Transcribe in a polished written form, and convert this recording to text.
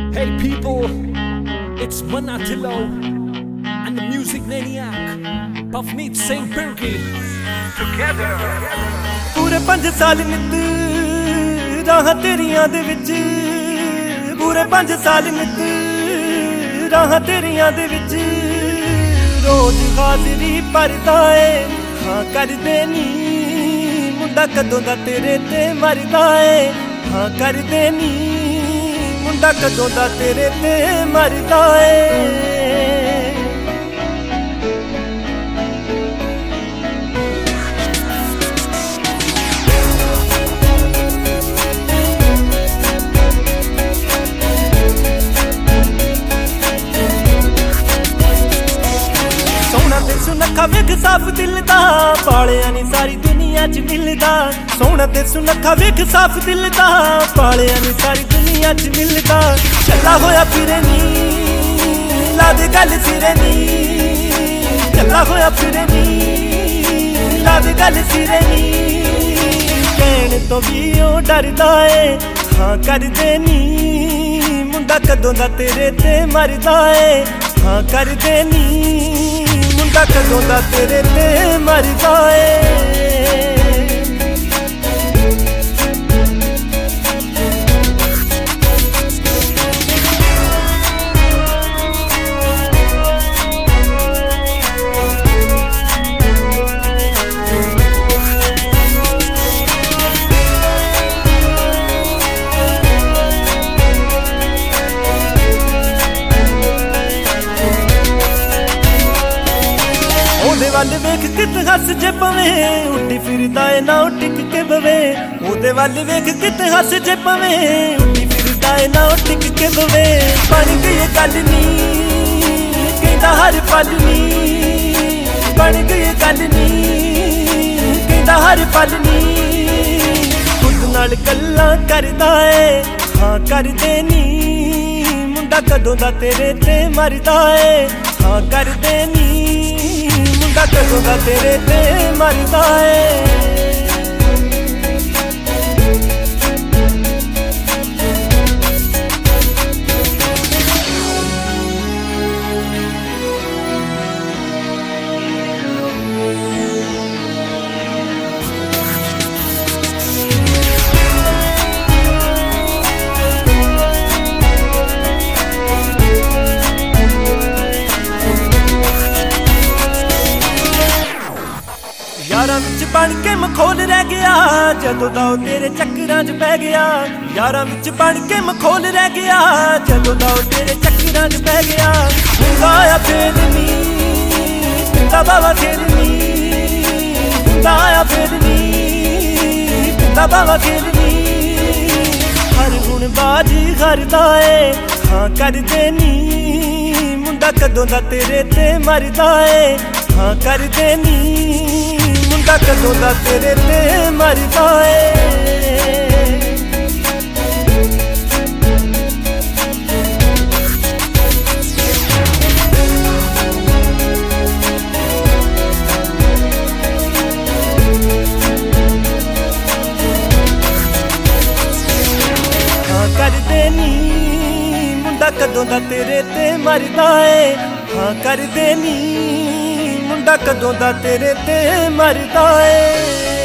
Hey people, it's Manatillo and the Music Maniac, Puffmeat St. Birky. Together. पूरे 5 साल नित राह तेरियां दे विच, पूरे 5 साल नित राह तेरियां दे विच, रोज हाज़री भरदा ए हाँ कर देनी, मुंडा कदों दा तेरे ते मरदा ए हाँ कर देनी, मुंडा कदों दा तेरे ते मरदा ए। सुनखा वेख साफ दिल दा पालिया नी सारी दुनिया च मिलदा, सोहना ते सुनखा वेख साफ दिल दा पालिया नी सारी दुनिया च मिलदा, चला होया फिरे नी ला दे गल सिरे नी, चला होया फिरे नी ला दे गल सिरे नी, कहण तो भी ओ डरदा ए हाँ कर देनी, मुंडा कदों दा तेरे ते मरदा ए हाँ कर देनी, मुंडा कदों दा तेरे ते मरदा ए। ओदे वल वेख कित हस जे पवे उड्डी फिरदा ए ना टिक के बवे, ओदे वल वेख कित हस जे पवे उड्डी फिरदा ए ना टिक के बवे, बन गई गल नी कहंदा हर पल नी, बन गई गल नी कहंदा हर पल नी, खुद नाल गल्लां करदा ए हाँ कर देनी, मुंडा कदों दा तेरे ते मरदा ए हाँ कर देनी, मुंडा कदों दा तेरे ते मरदा ए। यारां विच बन के मखौल रह गया जदों दा ओ तेरे चक्करां च पै गया, यारां विच बन के मखौल रह गया जदों दा ओ तेरे चक्करां च पै गया, हुंदा आया फेल नी पिंदा बावा खेल नी, हुंदा आया फेल नी पिंदा बावा खेल नी, हर हुण बाजी करदा ए हाँ कर देनी, मुंडा कदों दा तेरे ते मरदा ए हाँ कर देनी, मुंडा कदों दा तेरे ते मरदा ए। हाँ कर देनी, मुंडा कदों दा तेरे ते मरदा ए हाँ कर देनी, मुंडा कदों दा तेरे ते मरदा ए।